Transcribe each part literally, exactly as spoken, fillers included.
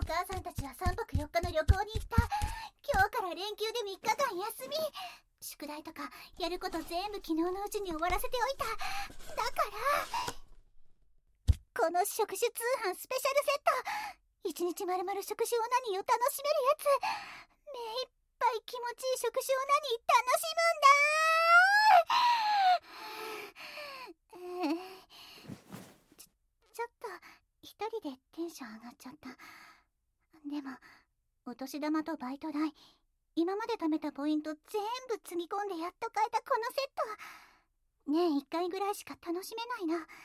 母さんたちはさんぱくよっかの旅行に行った。今日から連休でみっかかん休み。宿題とかやること全部昨日のうちに終わらせておいた。だからこの触手通販スペシャルセット、一日まるまる触手オナニーを楽しめるやつ。目いっぱい気持ちいい触手オナニー楽しむんだー。ちょ、ちょっと一人でテンション上がっちゃった。でもお年玉とバイト代、今まで貯めたポイント全部つぎ込んでやっと買えたこのセット。年いっかいぐらいしか楽しめないな。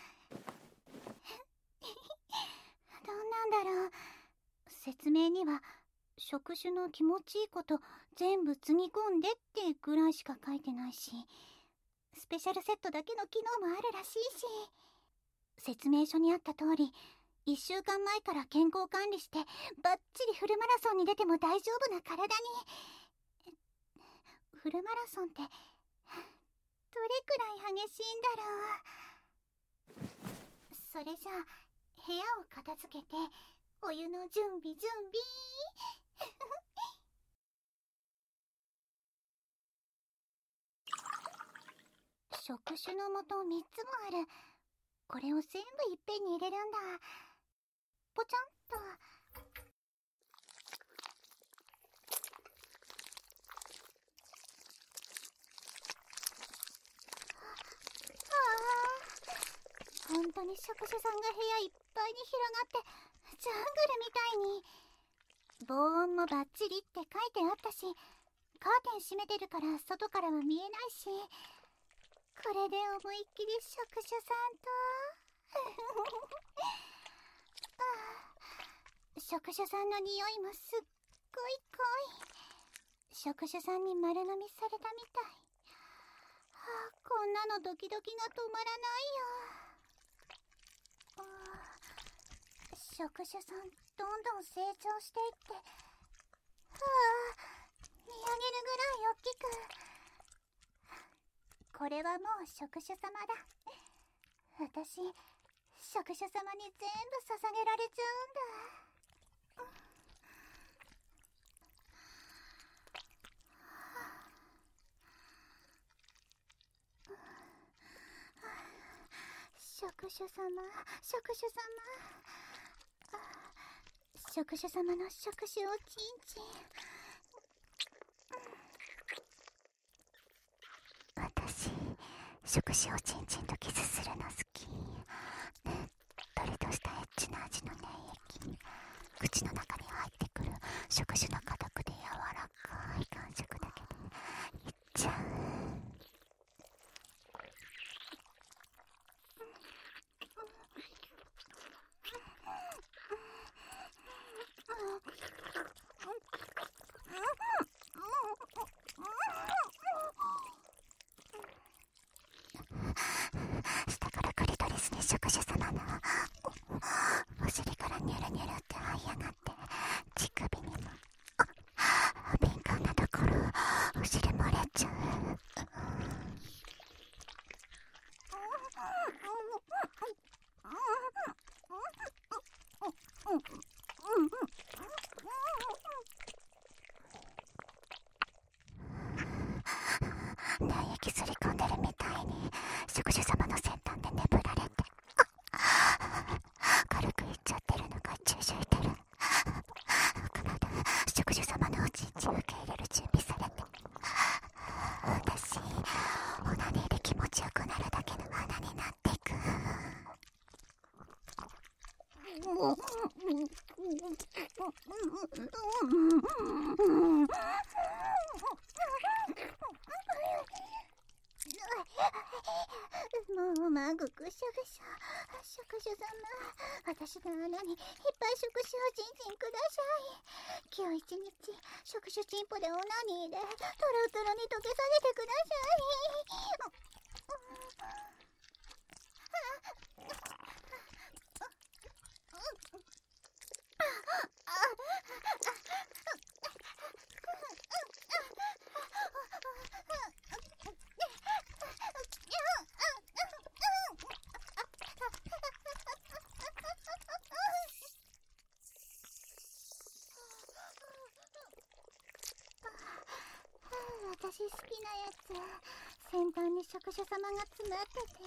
どんなんだろう。説明には触手の気持ちいいこと全部つぎ込んでってぐらいしか書いてないし、スペシャルセットだけの機能もあるらしいし、説明書にあった通りいっしゅうかんまえから健康管理してバッチリフルマラソンに出ても大丈夫な体に。フルマラソンってどれくらい激しいんだろう。それじゃあ部屋を片付けてお湯の準備準備。触手の素みっつもある。これを全部いっぺんに入れるんだ。ポチャンと。ああ、本当に触手さんが部屋いっぱいに広がってジャングルみたいに。防音もバッチリって書いてあったし、カーテン閉めてるから外からは見えないし、これで思いっきり触手さんと触手さんの匂いもすっごい濃い。触手さんに丸飲みされたみたい。はあ、こんなのドキドキが止まらないよ。触手さんどんどん成長していって、はあ、見上げるぐらい大きく。これはもう触手様だ。私、触手様に全部捧げられちゃうんだ。触手様、触手様、触手様の触手をチンチン。私、触手をチンチンとキスするの好き。ねっとりとしたエッチな味の粘液、口の中に入ってくる触手の硬くて柔らかい感触だけでいっちゃう。下からクリトリスに触手様のお尻からニュルニュルって這い上がって、乳首にも敏感なところお尻漏れちゃう。粘液すり込んでるみたいに触手様の先端で眠られて、軽くいっちゃってるのが注射いてる。体触手様のおちんちん受け入れる準備されて、私オナニーで気持ちよくなるだけの花になっていく。もうまぐくしゃぐしゃ。触手様、私の穴にいっぱい触手をチンチンください。今日一日触手チンポでオナニーでトロトロに溶けさせてください。 私好きなやつ。先端に職者様が詰まってて、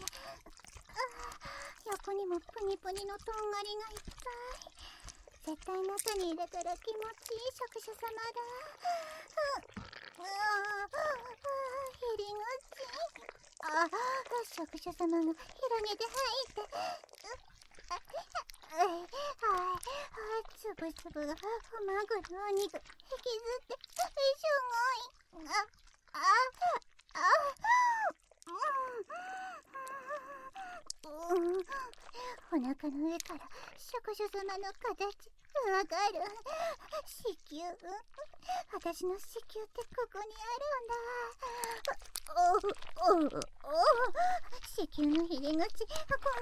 横にもプニプニのとんがりがいっぱい。絶対中に入れたら気持ちいい職者様だ。うわあ、入り口。あ、職者様が広げて入って。はい、つぶつぶがおまぐろお肉引きずってすごい。あ、あ、あ、うん、うん、お腹の上から職者様の形わかる。子宮、私の子宮ってここにあるんだ。おおおお、子宮の入り口コンコンって叩いてる。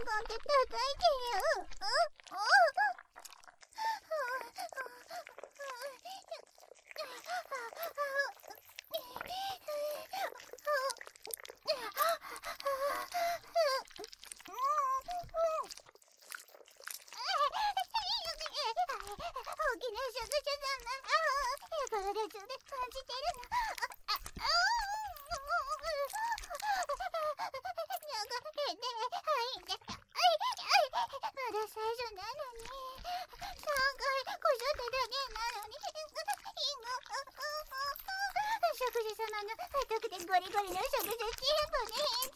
おお、大きな職者様、やから中で感じてるの。あ、あ、流れで入って、あい、あい、まだ最初なのに、さんかいこしょっただけなのに、職者様の太くてゴリゴリの職者チームに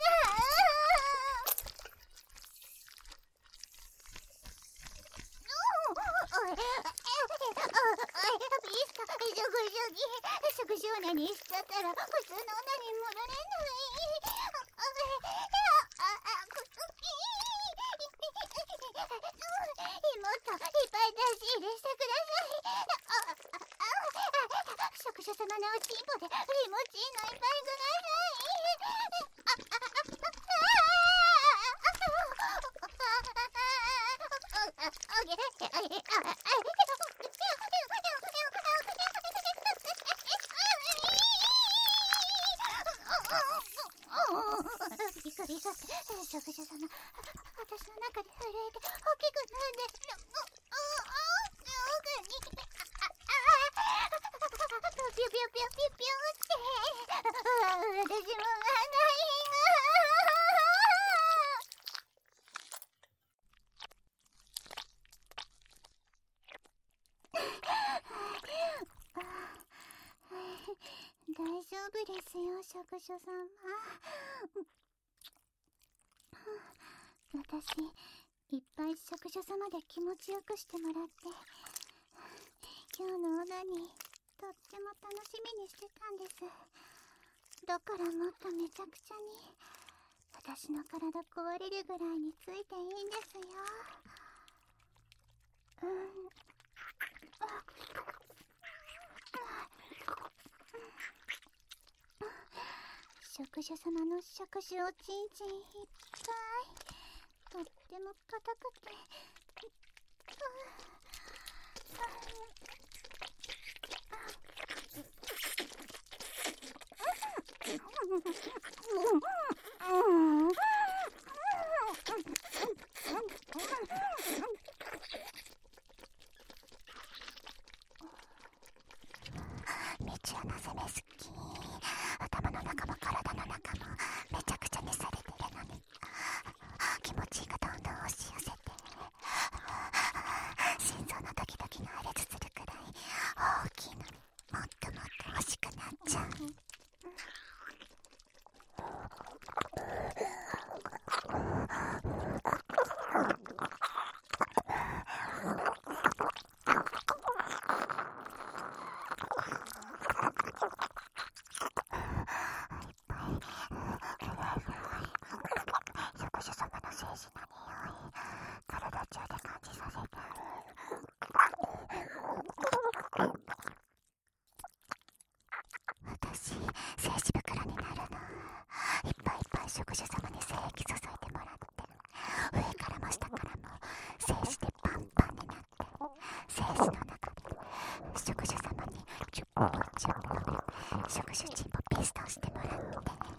職種オナニーしちゃったら普通のオナニー戻れない。妹いっぱい出し入れしてください。職者様のおちんぽでリモチンのいっぱいください。びっくりした。職者様、私の中で震えて大きくなるんですよ。ピュピュピュピュピュって、私もがない大丈夫ですよ、職所様。私、いっぱい職所様で気持ちよくしてもらって、今日のオナニー、とっても楽しみにしてたんです。だからもっとめちゃくちゃに、私の体壊れるぐらいについていいんですよ。うん。職者様の触手おちんちんいっぱい。とっても硬くて。道穴攻め好き。頭の中も体の中もめちゃくちゃにされてるのに、気持ちがどんどん押し寄せて、心臓のドキドキが破裂するくらい大きいのに、もっともっと欲しくなっちゃう。職者様の精子の匂い、体中で感じさせて。私、精子袋になるの。いっぱいいっぱい職者様に精液注いでもらって、上からも下からも精子でパンパンになって、精子の中で職者様にチュッポッチュッと職者チンポピストンしてもらってね。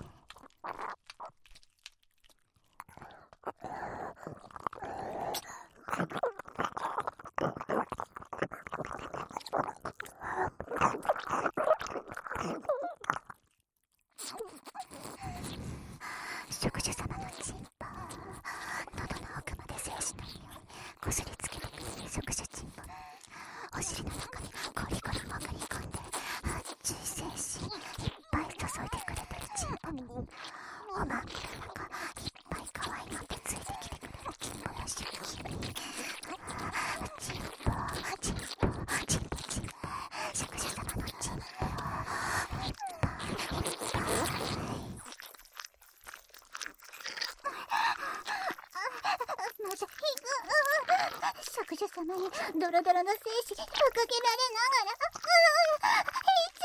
こすりつける触手チンポ。お尻の中にゴリゴリ潜り込んで熱い精子いっぱい注いでくれてるチンポに、おまんけの中いっぱい可愛いのってついてきてくれるチンポの刺激。チンポチンポチンポチンポチンポ、触手様のチンポいっぱいいっぱい。まず触手様にドロドロの精子ふっかけられながら、いつ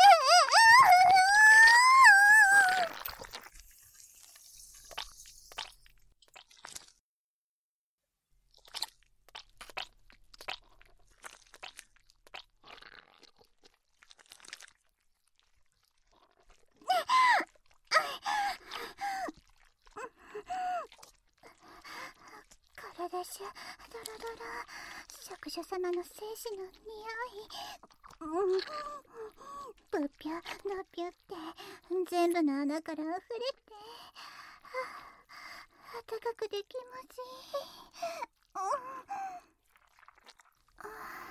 体中ドロドロ、触手様の精子の匂い、うん、ぷっぴょのぴょって全部の穴から溢れて、あったかくて気持ちいい。うん、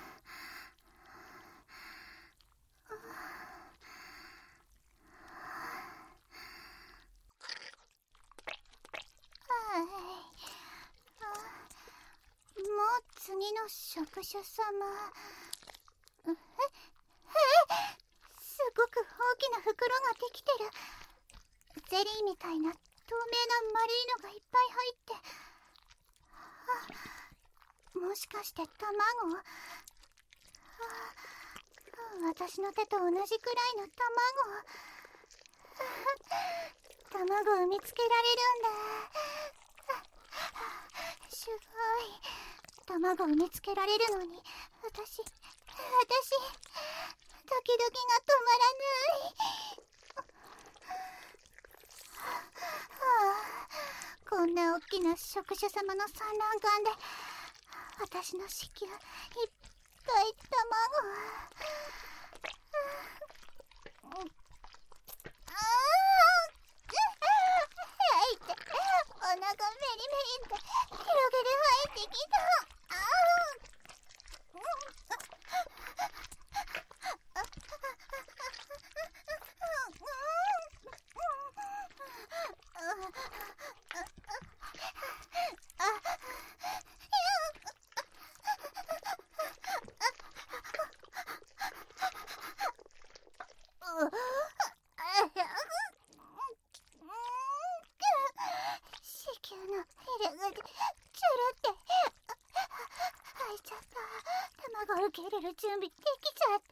もう次の触手様、ええすごく大きな袋ができてる。ゼリーみたいな透明な丸いのがいっぱい入って、あ、もしかして卵？あ、私の手と同じくらいの卵。卵を産みつけられるんだ。すごい。卵を産みつけられるのに、私、私、ドキドキが止まらない。はあ、こんな大きな触手様の産卵管で、私の子宮いっぱい卵。ああ、お腹メリメリって広げて入ってきた。あ子宮の入れ口ちょろって開いちゃった。卵を受け入れる準備できちゃった。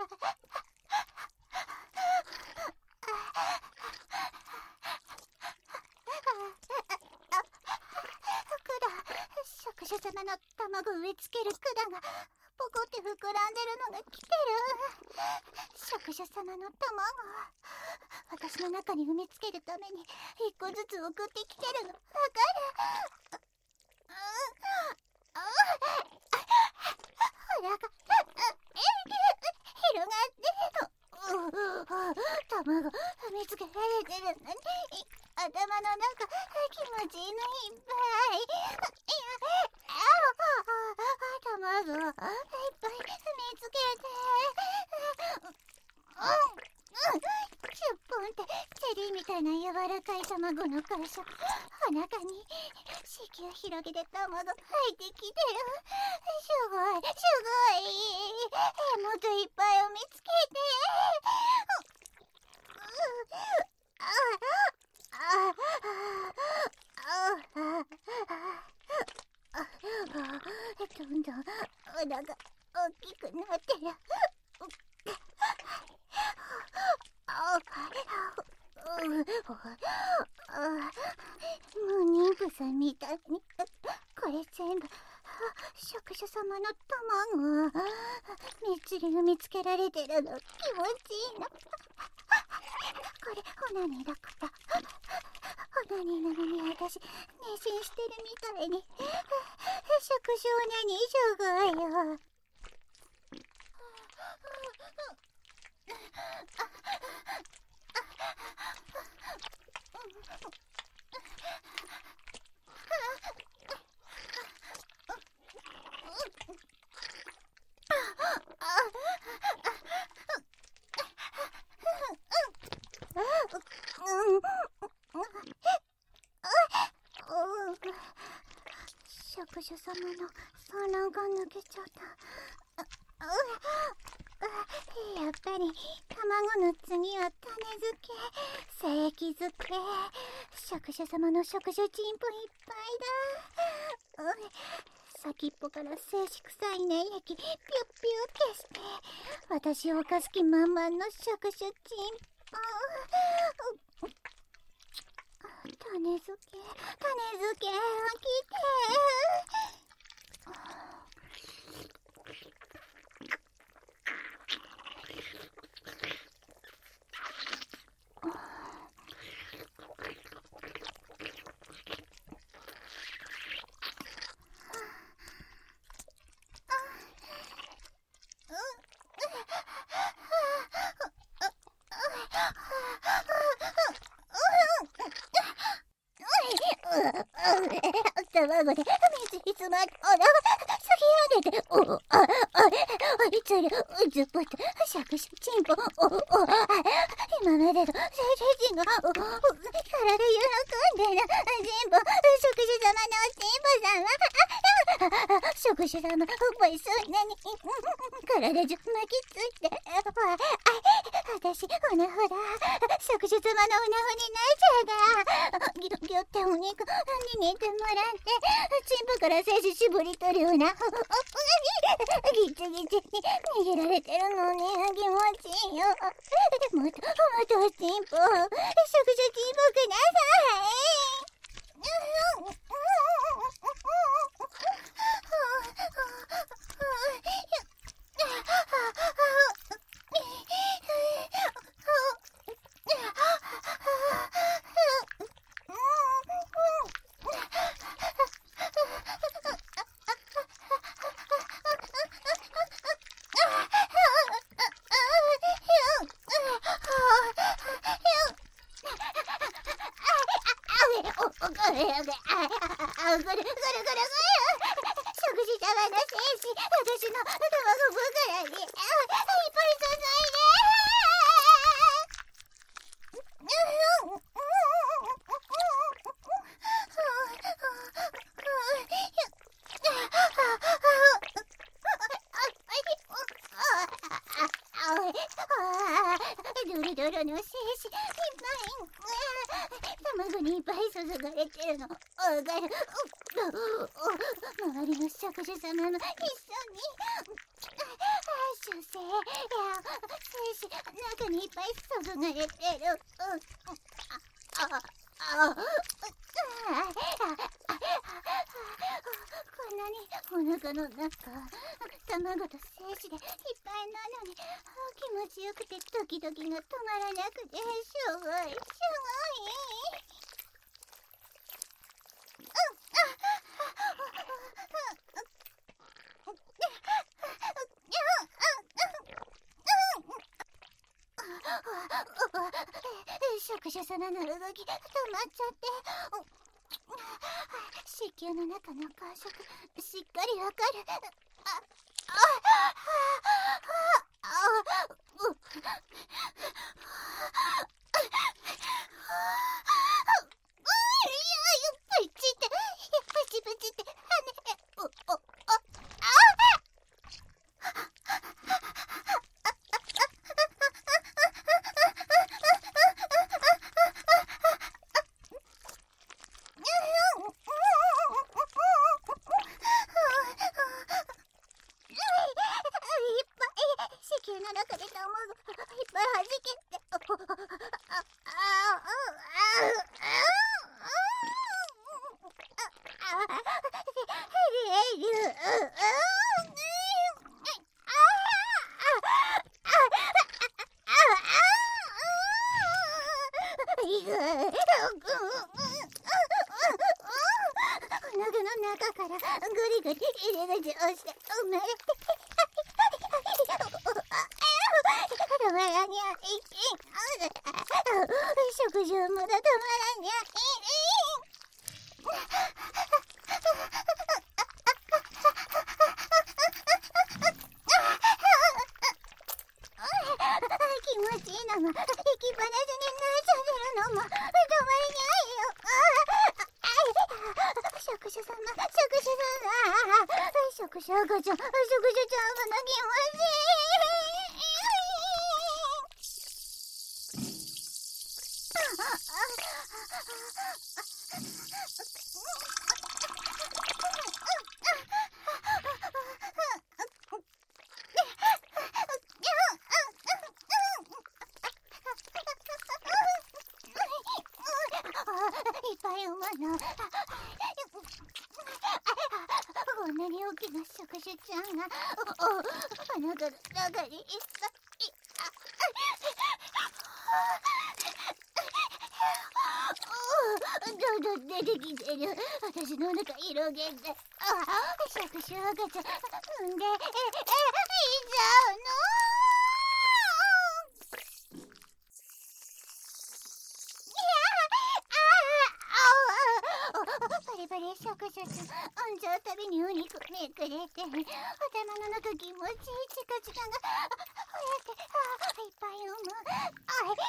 触手様の卵を植え付ける管がポコって膨らんでるのが来てる。触手様の卵、私の中に産みつけるために一個ずつ送ってきてるのわかる？お腹広がってる。卵産みつけられてるのに頭の中気持ちいいのいっぱい。卵いっぱい産みつけて、じゅっぽんってゼリーみたいな柔らかい卵の会社、お腹に子宮広げて卵入ってきてる。すごいすごい。もっといっぱい産みつけて。あああどんどんお腹大きくなってる。もう妊婦さんみたいに。これ全部触手様の卵。みっちり産みつけられてるの気持ちいいの。これオナニーだから。オナニーなのに私妊娠してるみたいに。触手オナニーすごいよ。 職主様の産卵が抜けちゃった。やっぱり卵の次は種付け、精液付け。職主様の職種チンポいっぱいだ。先っぽから精子臭い粘液ピュッピュ消して、私を犯す気満々の職種チンポ。種付け、種付け、来て。卵で水詰まっあら先やれておあああいつりうずぶとしゃくしゃちんぽおお今までの精神がおお体喜んでるちんぽ職種様のちんぽ様職種様おいそんなに体中巻きついて私ほなほら職種様のおなほになっちゃうがぎゅぎゅってお肉握ってもらってチンポから精子絞り取るようなギチギチに握られてるのね気持ちいいよ。もっともっとチンポ職種チンポください。ぐるぐるぐるぐる食事様の精子私の卵袋にいっぱい注いでドロドロの精子いっぱい卵にいっぱい注がれてるのわかる。周りの職種様も一緒に出生や精子中にいっぱい注がれてる。あああこんなにお腹の中卵と精子でいっぱいなのに気持ちよくてドキドキが止まらなくてしょぼいしょぼい。職種様の動き止まっちゃって子宮の中の感触しっかりわかる。ああああプチってプチプチって羽おおあ中からグリグリ入れ口をして生まれて止まらにゃい食事もまだ止まらにゃいし赤ちゃん、食事ちゃんは泣きませいっぱい産むの。こんなに大きな触手ちゃんが、お、お、鼻が中にいっぱい。どんどん出てきてる。私のお腹広げて。あ、触手赤ちゃん、産んで、え、え、いっちゃうの？バリバリシャクシャク、産んじゃうたびにお肉めくれて、頭の中気持ちいいチカチカが、早く、あ、いっぱい産む。あ、おい、おい、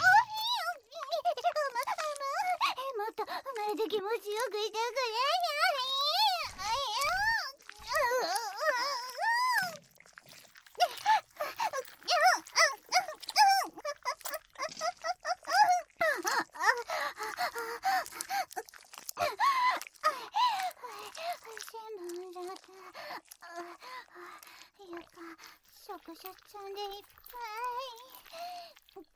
もっと生まれて気持ちよくいてくれ触手ちゃんでいっぱい。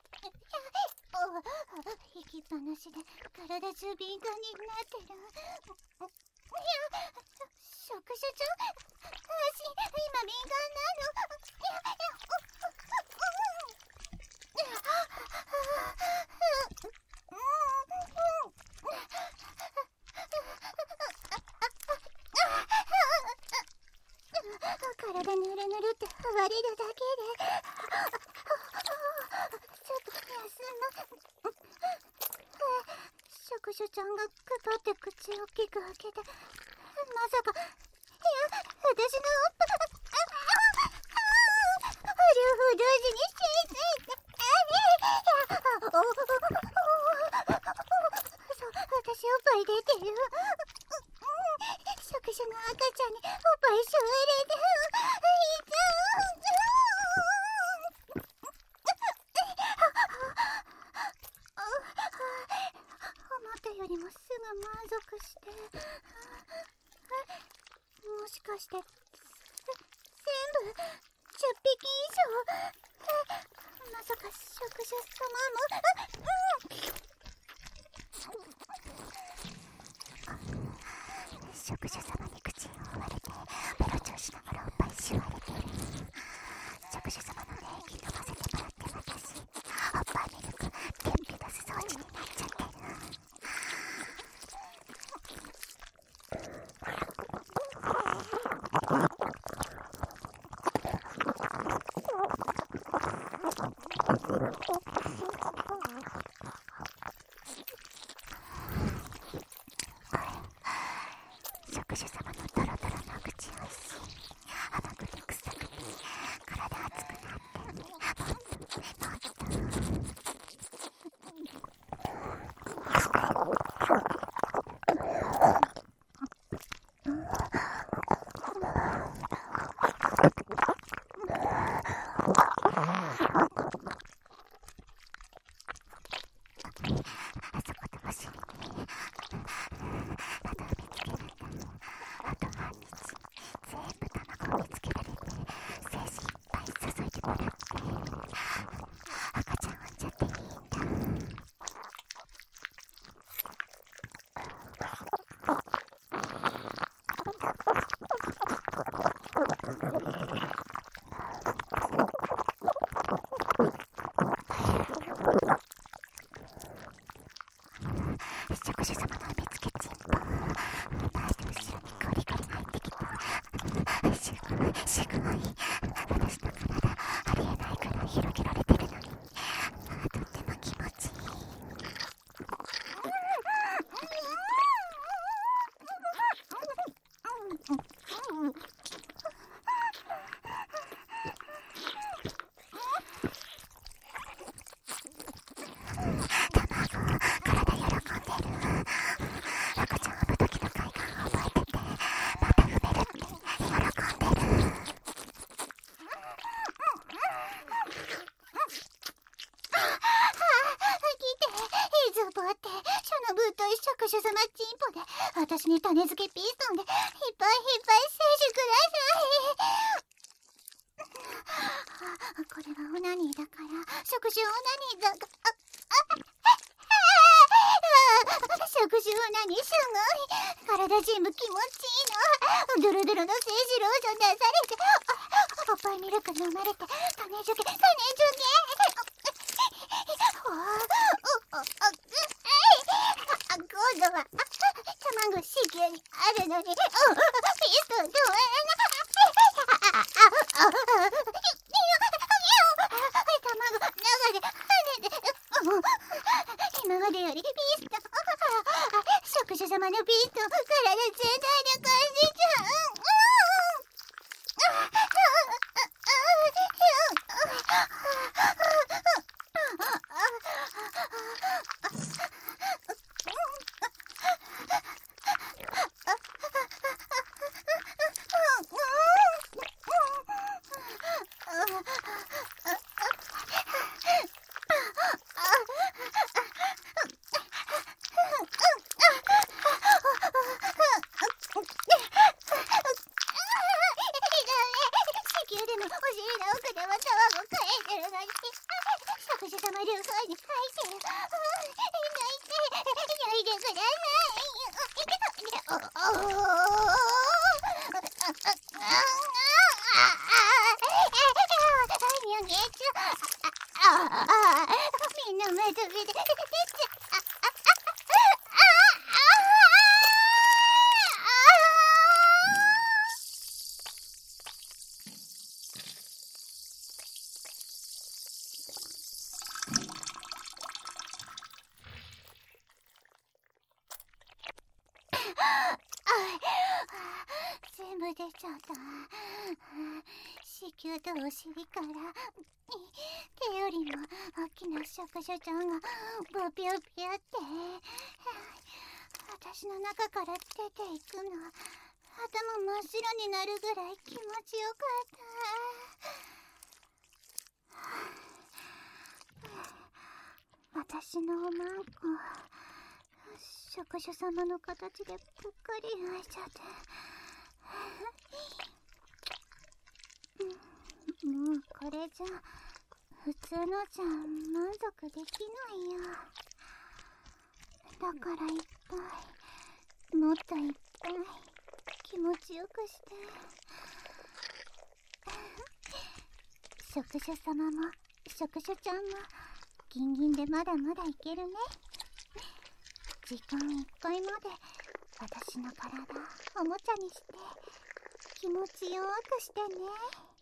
引きっぱなしで体中敏感になってる。触手ちゃん、足今敏感なの。体ぬるぬるって触れるだけで、ちょっと休む。触手ちゃんがくぱって口を大きく開けて、まさか、いや、私のおっぱ、両方同時についついて、あれ、おお、そう、私おっぱい出てる。触手の赤ちゃんにおっぱいしょえれて、思ったよりもすぐ満足して、もしかして全部じゅっぴき以上、まさか触手様も、触手様に口を覆われてベロチョしながらおっぱいしわれている。触手様の粘液飲ませてもらって私、おっぱいミルク便秘出す装置になっちゃってる。触手様のドロドロの口おいしい。甘くて臭くて体熱くなって、もっともっと。あそことお尻にまた見つけるんだ。あと半日全部卵を見つけられて、精子いっぱい注いでもらって赤ちゃん産んじゃっていいんだ。触手様の見つけチンポ、前と後ろにゴリゴリ入ってきた。すごいすごい、私の体ありえないくらい広げられてるのに、とっても気持ちいい。赤ちゃん産む時の快感を覚えてて、また産めるって喜んで私に種付けピストンでいっぱいいっぱい摂取ください。これはオナニーだから、食事オナニーだが、あ、あ、食事オナニーすごい。体全部気持ちいいの。ドロドロの精子ローション出されて、おっぱいミルク飲まれて、種付け、種付け。今度は卵子宮にあるのに、ピストン止まらない。卵中で跳ねて、今までよりピストン、食主様のピストン、体全体で感じちゃう。食主様両方に入ってる。泣いて、泣いてください。みんな目飛びで出ちゃ全部出ちゃった。子宮とお尻から手よりも大きな触手ちゃんがブピュピュって私の中から出ていくの。頭真っ白になるぐらい気持ちよかった。私のおまんこ食主様の形でぷっかり開いちゃってもうこれじゃ普通のじゃ満足できないよ。だからいっぱいもっといっぱい気持ちよくして食主様も食主ちゃんもギンギンでまだまだいけるね。時間いっぱいまで私の体おもちゃにして気持ちよくしてね。